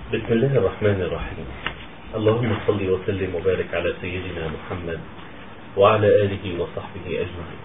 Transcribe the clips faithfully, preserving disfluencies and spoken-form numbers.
بسم الله الرحمن الرحيم. اللهم صل وسلم وبارك على سيدنا محمد وعلى آله وصحبه أجمعين.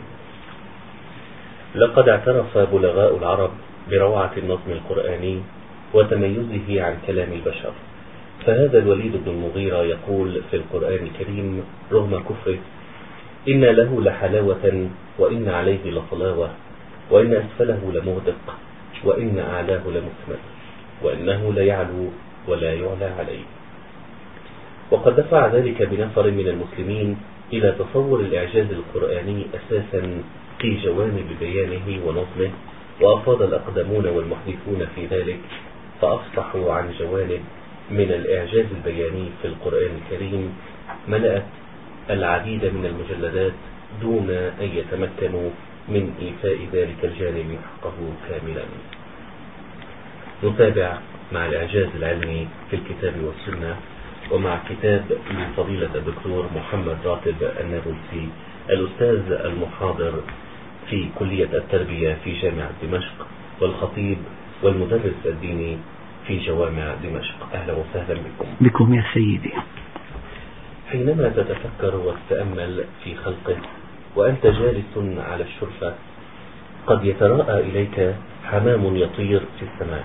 لقد اعترف بلغاء العرب بروعة النظم القرآني وتميزه عن كلام البشر، فهذا الوليد بن المغيرة يقول في القرآن الكريم رغم كفره: إن له لحلاوة وإن عليه لطلاوة وإن أسفله لمغدق وإن أعلاه لمثمر وإنه ليعلو ولا يعلى عليه. وقد دفع ذلك بنفر من المسلمين إلى تصور الإعجاز القرآني أساسا في جوانب بيانه ونظمه، وأفاض الأقدمون والمحدثون في ذلك فأفصحوا عن جوانب من الإعجاز البياني في القرآن الكريم ملأت العديد من المجلدات دون أن يتمكنوا من إيفاء ذلك الجانب حقه كاملا. نتابع مع الإعجاز العلمي في الكتاب والسنة، ومع كتاب لفضيلة الدكتور محمد راتب النابلسي الأستاذ المحاضر في كلية التربية في جامعة دمشق والخطيب والمدرس الديني في جوامع دمشق. أهلا وسهلا بكم. بكم يا سيدي. حينما تتفكر وتتأمل في خلقه وأنت جالس على الشرفة قد يتراءى إليك حمام يطير في السماء،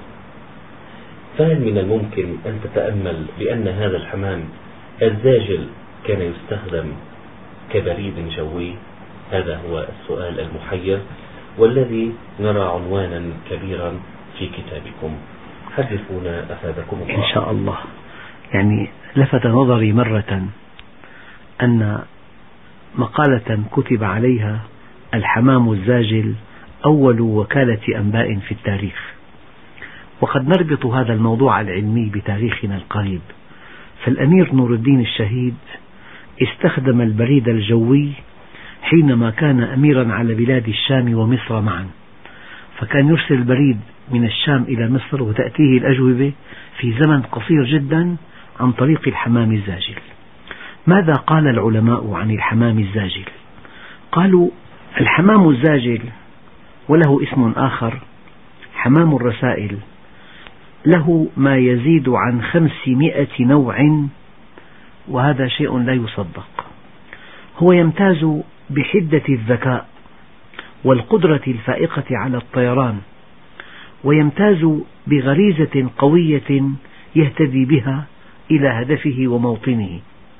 فهل من الممكن أن تتأمل بأن هذا الحمام الزاجل كان يستخدم كبريد جوي؟ هذا هو السؤال المحير والذي نرى عنوانا كبيرا في كتابكم. حدثونا أفادكم الله. إن شاء الله. يعني لفت نظري مرة أن مقالة كتب عليها الحمام الزاجل أول وكالة أنباء في التاريخ، وقد نربط هذا الموضوع العلمي بتاريخنا القريب. فالأمير نور الدين الشهيد استخدم البريد الجوي حينما كان أميرا على بلاد الشام ومصر معا، فكان يرسل البريد من الشام إلى مصر وتأتيه الأجوبة في زمن قصير جدا عن طريق الحمام الزاجل. ماذا قال العلماء عن الحمام الزاجل؟ قالوا: الحمام الزاجل وله اسم آخر حمام الرسائل، له ما يزيد عن خمسمائة نوع، وهذا شيء لا يصدق. هو يمتاز بحدة الذكاء والقدرة الفائقة على الطيران، ويمتاز بغريزة قوية يهتدي بها إلى هدفه وموطنه.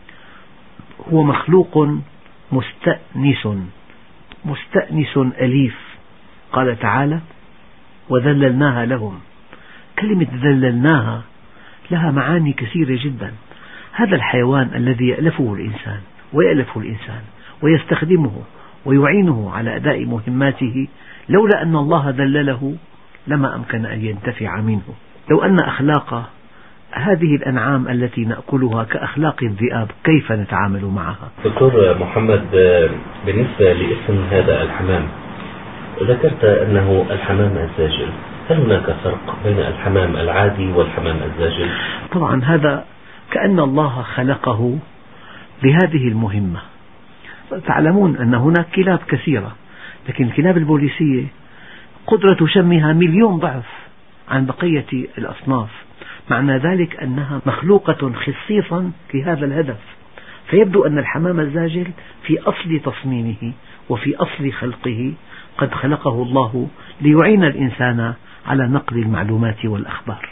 هو مخلوق مستأنس مستأنس أليف. قال تعالى: وذللناها لهم. كلمة ذللناها لها معاني كثيرة جدا. هذا الحيوان الذي يألفه الإنسان ويألفه الإنسان ويستخدمه ويعينه على أداء مهماته، لولا أن الله ذلله لما أمكن أن ينتفع منه. لو أن أخلاق هذه الأنعام التي نأكلها كأخلاق الذئاب كيف نتعامل معها؟ دكتور محمد، بالنسبة لاسم هذا الحمام ذكرت أنه الحمام الزاجل، هل هناك فرق بين الحمام العادي والحمام الزاجل؟ طبعا هذا كأن الله خلقه لهذه المهمة. تعلمون أن هناك كلاب كثيرة، لكن الكلاب البوليسية قدرة شمها مليون ضعف عن بقية الأصناف، معنى ذلك أنها مخلوقة خصيصا لهذا الهدف. فيبدو أن الحمام الزاجل في أصل تصميمه وفي أصل خلقه قد خلقه الله ليعين الإنسان على نقل المعلومات والأخبار.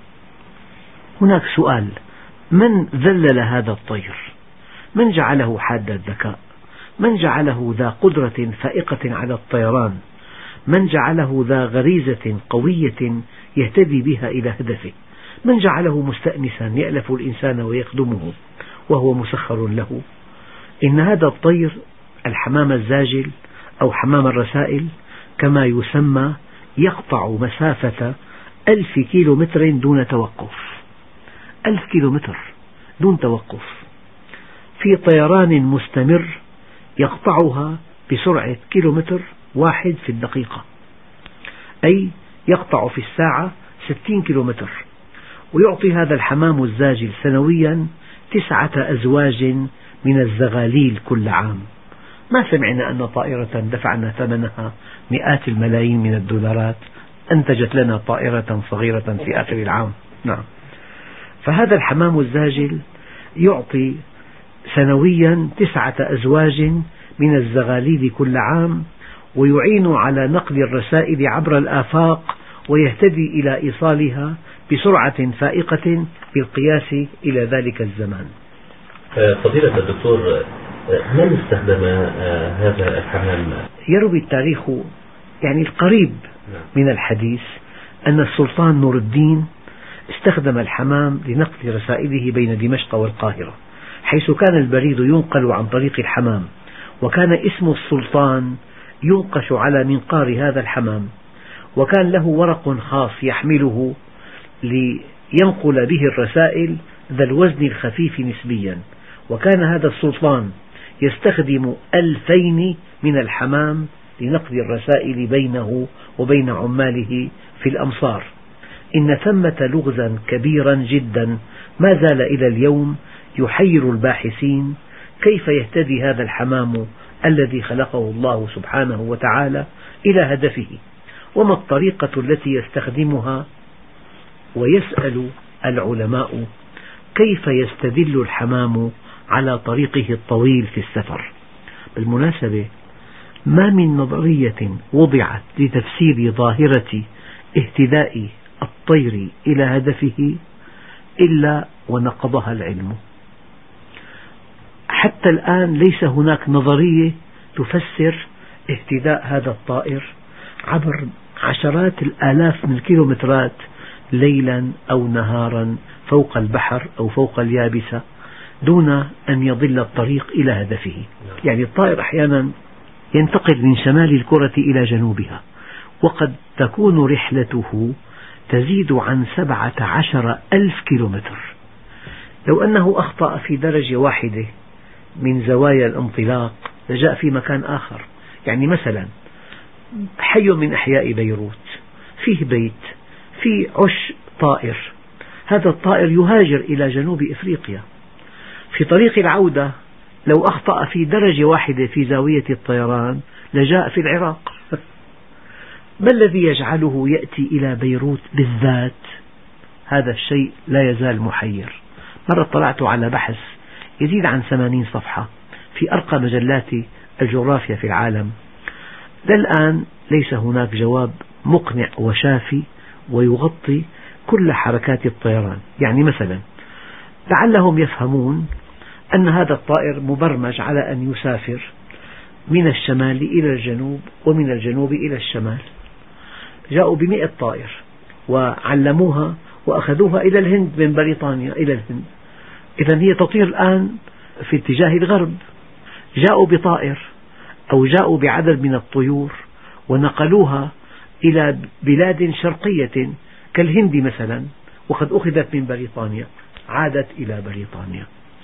هناك سؤال: من ذلل هذا الطير؟ من جعله حاد الذكاء؟ من جعله ذا قدرة فائقة على الطيران؟ من جعله ذا غريزة قوية يهتدي بها إلى هدفه؟ من جعله مستأنسا يألف الإنسان ويخدمه وهو مسخر له؟ إن هذا الطير الحمام الزاجل أو حمام الرسائل كما يسمى يقطع مسافة ألف كيلو متر دون توقف. ألف كيلو متر دون توقف في طيران مستمر يقطعها بسرعة كيلومتر واحد في الدقيقة، أي يقطع في الساعة ستين كيلومتر. ويعطي هذا الحمام الزاجل سنويا تسعة أزواج من الزغاليل كل عام. ما سمعنا أن طائرة دفعنا ثمنها مئات الملايين من الدولارات أنتجت لنا طائرة صغيرة في آخر العام. نعم. فهذا الحمام الزاجل يعطي سنويا تسعة أزواج من الزغاليل كل عام، ويعين على نقل الرسائل عبر الآفاق، ويهتدي إلى إيصالها بسرعة فائقة بالقياس إلى ذلك الزمان. فضيلة الدكتور، من استخدم هذا الحمام؟ يروي التاريخ يعني القريب من الحديث أن السلطان نور الدين استخدم الحمام لنقل رسائله بين دمشق والقاهرة، حيث كان البريد ينقل عن طريق الحمام، وكان اسم السلطان ينقش على منقار هذا الحمام، وكان له ورق خاص يحمله لينقل به الرسائل ذا الوزن الخفيف نسبيا. وكان هذا السلطان يستخدم ألفين من الحمام لنقل الرسائل بينه وبين عماله في الأمصار. إن ثمة لغزا كبيرا جدا ما زال إلى اليوم يحير الباحثين، كيف يهتدي هذا الحمام الذي خلقه الله سبحانه وتعالى إلى هدفه، وما الطريقة التي يستخدمها. ويسأل العلماء كيف يستدل الحمام على طريقه الطويل في السفر. بالمناسبة، ما من نظرية وضعت لتفسير ظاهرة اهتداء الطير إلى هدفه إلا ونقضها العلم. حتى الآن ليس هناك نظرية تفسر اهتداء هذا الطائر عبر عشرات الآلاف من الكيلومترات ليلا أو نهارا فوق البحر أو فوق اليابسة دون أن يضل الطريق إلى هدفه. يعني الطائر أحيانا ينتقل من شمال الكرة إلى جنوبها، وقد تكون رحلته تزيد عن سبعة عشر ألف كيلومتر. لو أنه أخطأ في درجة واحدة من زوايا الانطلاق لجاء في مكان آخر. يعني مثلا حي من أحياء بيروت فيه بيت فيه عش طائر، هذا الطائر يهاجر إلى جنوب إفريقيا. في طريق العودة لو أخطأ في درجة واحدة في زاوية الطيران لجاء في العراق. ما الذي يجعله يأتي إلى بيروت بالذات؟ هذا الشيء لا يزال محير. مرة طلعت على بحث يزيد عن ثمانين صفحة في أرقى مجلات الجغرافيا في العالم. للآن ليس هناك جواب مقنع وشافي ويغطي كل حركات الطيران. يعني مثلا لعلهم يفهمون أن هذا الطائر مبرمج على أن يسافر من الشمال إلى الجنوب ومن الجنوب إلى الشمال. جاءوا بمئة طائر وعلموها وأخذوها إلى الهند من بريطانيا إلى الهند، إذن هي تطير الآن في اتجاه الغرب. جاءوا بطائر أو جاءوا بعدد من الطيور ونقلوها إلى بلاد شرقية كالهند مثلا، وقد أخذت من بريطانيا عادت إلى بريطانيا.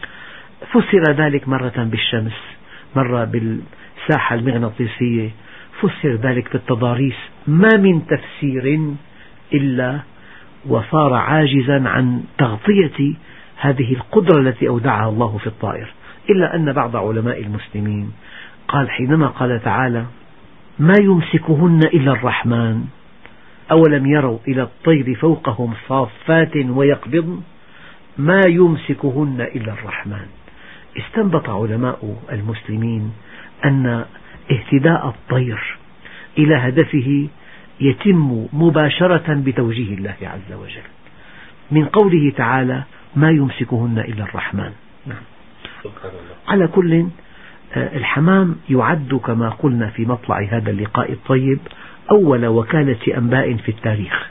فسر ذلك مرة بالشمس، مرة بالساحة المغناطيسية، فسر ذلك بالتضاريس. ما من تفسير إلا وصار عاجزا عن تغطية هذه القدرة التي أودعها الله في الطائر. إلا أن بعض علماء المسلمين قال حينما قال تعالى ما يمسكهن إلا الرحمن أولم يروا إلى الطير فوقهم صافات ويقبضن ما يمسكهن إلا الرحمن، استنبط علماء المسلمين أن اهتداء الطير إلى هدفه يتم مباشرة بتوجيه الله عز وجل من قوله تعالى ما يمسكهن إلا الرحمن. نعم. على كل، الحمام يعد كما قلنا في مطلع هذا اللقاء الطيب أول وكالة أنباء في التاريخ.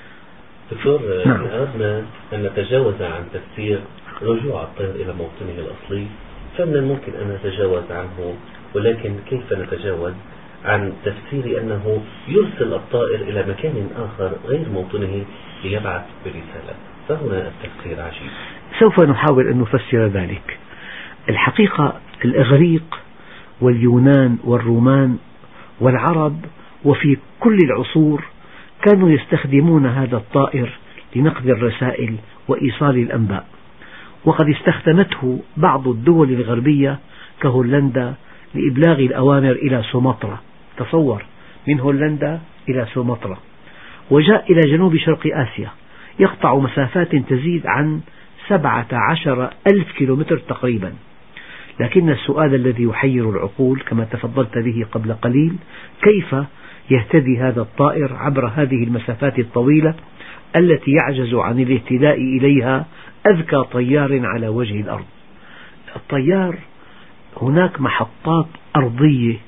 دكتور، نعم. أردنا أن نتجاوز عن تفسير رجوع الطير إلى موطنه الأصلي، فمن الممكن أن نتجاوز عنه، ولكن كيف نتجاوز عن تفسير أنه يرسل الطائر إلى مكان آخر غير موطنه ليبعث برسالة؟ فهنا التفسير عجيب. سوف نحاول أن نفسر ذلك. الحقيقة الإغريق واليونان والرومان والعرب وفي كل العصور كانوا يستخدمون هذا الطائر لنقل الرسائل وإيصال الأنباء، وقد استخدمته بعض الدول الغربية كهولندا لإبلاغ الأوامر إلى سومطرة. تصور، من هولندا إلى سومطرة، وجاء إلى جنوب شرق آسيا يقطع مسافات تزيد عن سبعة عشر ألف كيلومتر تقريبا. لكن السؤال الذي يحير العقول كما تفضلت به قبل قليل، كيف يهتدي هذا الطائر عبر هذه المسافات الطويلة التي يعجز عن الاهتداء إليها أذكى طيار على وجه الأرض؟ الطيار هناك محطات أرضية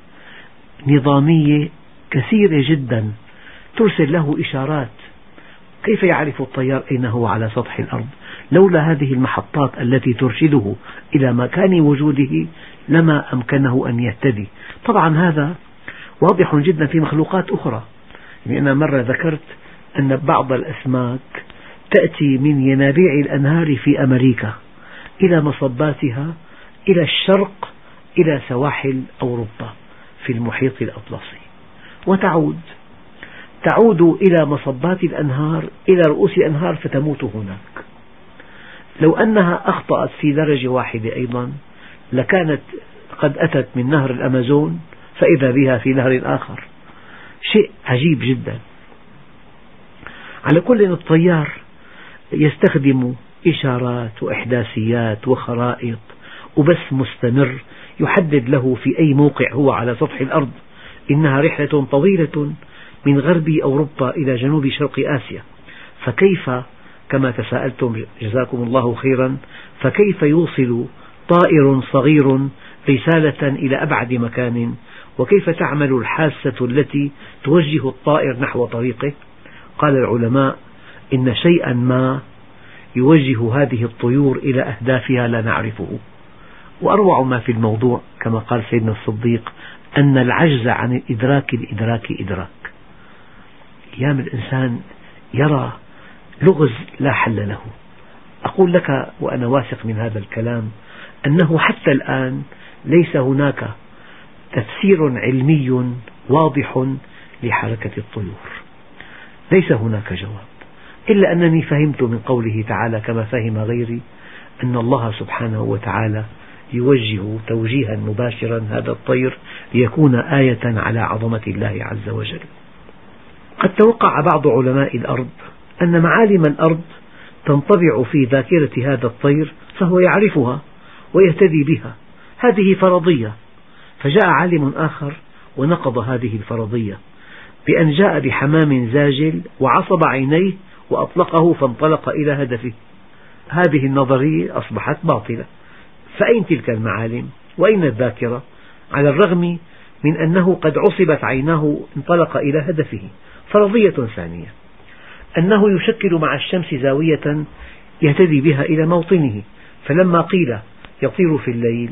نظامية كثيرة جدا ترسل له إشارات. كيف يعرف الطيار أين هو على سطح الأرض؟ لولا هذه المحطات التي ترشده إلى مكان وجوده لما أمكنه أن يهتدي. طبعا هذا واضح جدا في مخلوقات أخرى. يعني أنا مرة ذكرت أن بعض الأسماك تأتي من ينابيع الأنهار في أمريكا إلى مصباتها إلى الشرق إلى سواحل أوروبا في المحيط الأطلسي، وتعود تعود إلى مصبات الأنهار إلى رؤوس الأنهار فتموت هناك. لو أنها أخطأت في درجة واحدة أيضا لكانت قد أتت من نهر الأمازون فإذا بها في نهر آخر. شيء عجيب جدا. على كل الطيار يستخدم إشارات وإحداثيات وخرائط وبث مستمر يحدد له في أي موقع هو على سطح الأرض. إنها رحلة طويلة من غرب أوروبا إلى جنوب شرق آسيا، فكيف كما تساءلتم جزاكم الله خيرا، فكيف يوصل طائر صغير رسالة إلى أبعد مكان؟ وكيف تعمل الحاسة التي توجه الطائر نحو طريقه؟ قال العلماء إن شيئا ما يوجه هذه الطيور إلى أهدافها لا نعرفه. وأروع ما في الموضوع كما قال سيدنا الصديق أن العجز عن الإدراك الإدراك إدراك. أيام الإنسان يرى لغز لا حل له. أقول لك وأنا واثق من هذا الكلام أنه حتى الآن ليس هناك تفسير علمي واضح لحركة الطيور، ليس هناك جواب، إلا أنني فهمت من قوله تعالى كما فهم غيري أن الله سبحانه وتعالى يوجه توجيها مباشرا هذا الطير ليكون آية على عظمة الله عز وجل. قد توقع بعض علماء الأرض أن معالم الأرض تنطبع في ذاكرة هذا الطير فهو يعرفها ويهتدي بها، هذه فرضية. فجاء عالم آخر ونقض هذه الفرضية بأن جاء بحمام زاجل وعصب عينيه وأطلقه فانطلق إلى هدفه. هذه النظرية أصبحت باطلة. فأين تلك المعالم وأين الذاكرة؟ على الرغم من أنه قد عصبت عيناه انطلق إلى هدفه. فرضية ثانية أنه يشكل مع الشمس زاوية يهتدي بها إلى موطنه، فلما قيل يطير في الليل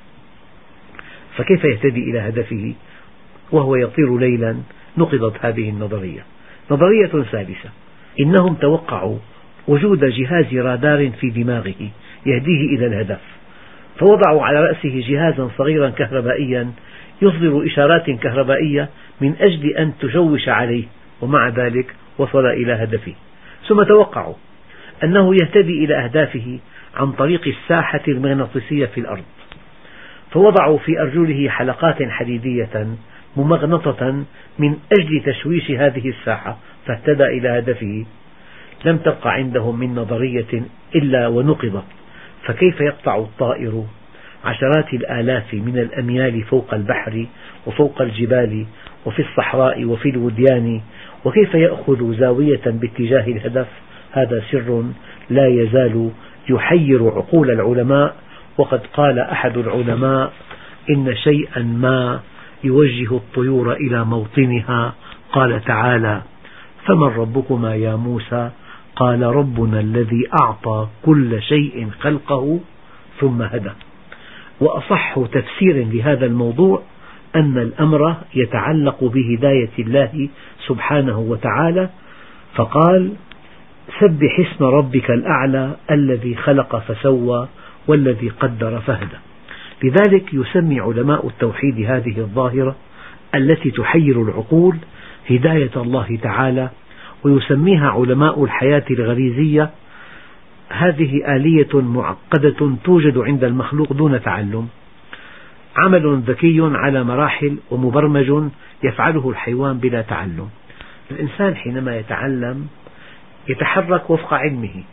فكيف يهتدي إلى هدفه وهو يطير ليلا؟ نقضت هذه النظرية. نظرية ثالثة إنهم توقعوا وجود جهاز رادار في دماغه يهديه إلى الهدف، فوضعوا على رأسه جهازا صغيرا كهربائيا يصدر إشارات كهربائية من أجل أن تشوش عليه، ومع ذلك وصل إلى هدفه. ثم توقعوا أنه يهتدي إلى أهدافه عن طريق الساحة المغناطيسية في الأرض، فوضعوا في أرجله حلقات حديدية ممغنطة من أجل تشويش هذه الساحة فاهتدى إلى هدفه. لم تبق عندهم من نظرية إلا ونقضت. فكيف يقطع الطائر عشرات الآلاف من الأميال فوق البحر وفوق الجبال وفي الصحراء وفي الوديان، وكيف يأخذ زاوية باتجاه الهدف؟ هذا سر لا يزال يحير عقول العلماء. وقد قال أحد العلماء إن شيئا ما يوجه الطيور إلى موطنها. قال تعالى: فمن ربكما يا موسى؟ قال: ربنا الذي أعطى كل شيء خلقه ثم هدى. وأصح تفسير لهذا الموضوع أن الأمر يتعلق بهداية الله سبحانه وتعالى، فقال: سبح اسم ربك الأعلى الذي خلق فسوى والذي قدر فهدى. لذلك يسمي علماء التوحيد هذه الظاهرة التي تحير العقول هداية الله تعالى، ويسميها علماء الحياة الغريزية هذه آلية معقدة توجد عند المخلوق دون تعلم، عمل ذكي على مراحل ومبرمج يفعله الحيوان بلا تعلم. الإنسان حينما يتعلم يتحرك وفق علمه،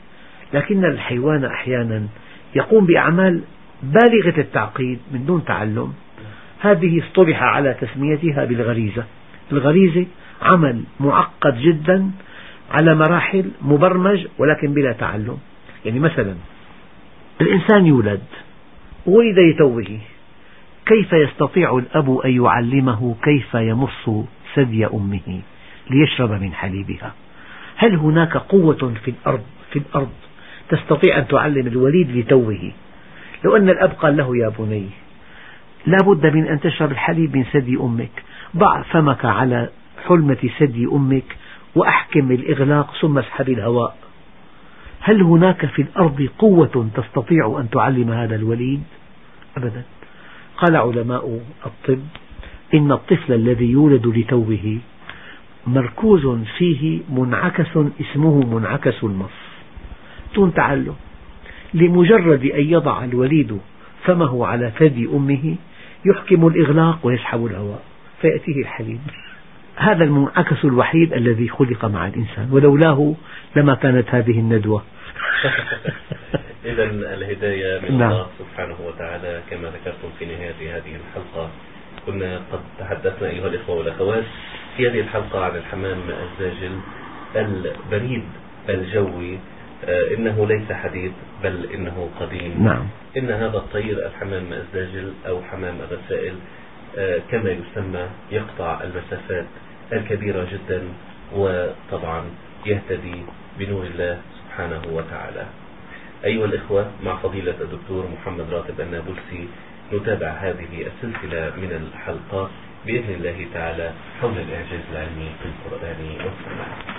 لكن الحيوان أحيانا يقوم بأعمال بالغة التعقيد من دون تعلم. هذه اصطلح على تسميتها بالغريزة. الغريزة عمل معقد جدا على مراحل، مبرمج ولكن بلا تعلم. يعني مثلا الإنسان يولد، ولد لتوه، كيف يستطيع الأب أن يعلمه كيف يمص ثدي أمه ليشرب من حليبها؟ هل هناك قوة في الأرض في الأرض تستطيع أن تعلم الوليد لتوه؟ لو أن الأب قال له: يا بني، لا بد من أن تشرب الحليب من ثدي أمك، ضع فمك على حلمة ثدي أمك وأحكم الإغلاق ثم اسحب الهواء. هل هناك في الأرض قوة تستطيع أن تعلم هذا الوليد؟ أبدا. قال علماء الطب: إن الطفل الذي يولد لتوه مركوز فيه منعكس اسمه منعكس المص، دون تعلم. لمجرد أن يضع الوليد فمه على ثدي أمه يحكم الإغلاق ويسحب الهواء فيأتيه الحليب. هذا المنعكس الوحيد الذي خلق مع الإنسان، ولولاه لما كانت هذه الندوة. إذا الهداية من نعم. الله سبحانه وتعالى كما ذكرتم في نهاية هذه الحلقة. كنا قد تحدثنا أيها الإخوة والأخوات في هذه الحلقة عن الحمام الزاجل البريد الجوي. آه إنه ليس حديث بل إنه قديم. نعم. إن هذا الطير الحمام الزاجل أو حمام الرسائل آه كما يسمى يقطع المسافات الكبيرة جدا، وطبعا يهتدي بنور الله سبحانه وتعالى. أيها الإخوة، مع فضيلة الدكتور محمد راتب النابلسي نتابع هذه السلسلة من الحلقات بإذن الله تعالى حول الإعجاز العلمي في القرآن والسنة.